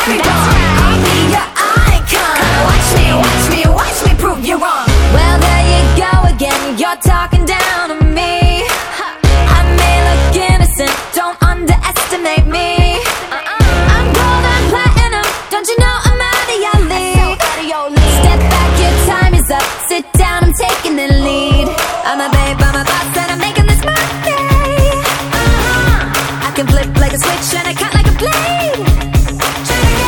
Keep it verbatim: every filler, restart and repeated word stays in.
very wrong. I'll be your icon. Watch me, watch me, watch me prove you wrong. Well, there you go again, you're talking down on me. I may look innocent, don't underestimate me. I'm gold, I'm platinum, don't you know I'm out of your league? Step back, your time is up, sit down, I'm taking the lead. I'm a babe, I'm a boss, and I'm making this money. Uh-huh. I can flip like a switch and I